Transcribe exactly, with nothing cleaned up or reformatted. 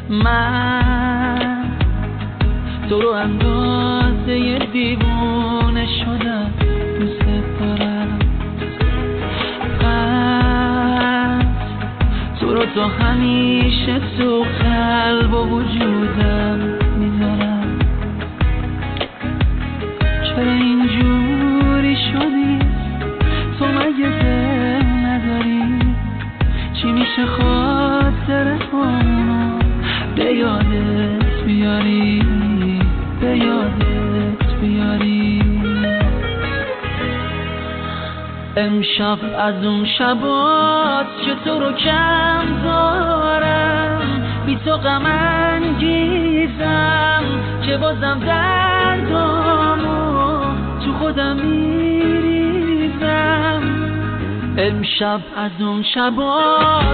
من تو رو اندازه دیوونه شدم، دوست دارم. پس تو رو تا همیشه تو قلب و وجودم میذارم. چرا اینجوری شدی؟ تو مگه دل نداری؟ چی میشه خاطره همونو به یادت بیاری، به یادت بیاری؟ امشب از اون شبات که تو رو کم دارم، بی تو غم انگیزم که بازم دردامو تو خودم میریزم. امشب از اون شبات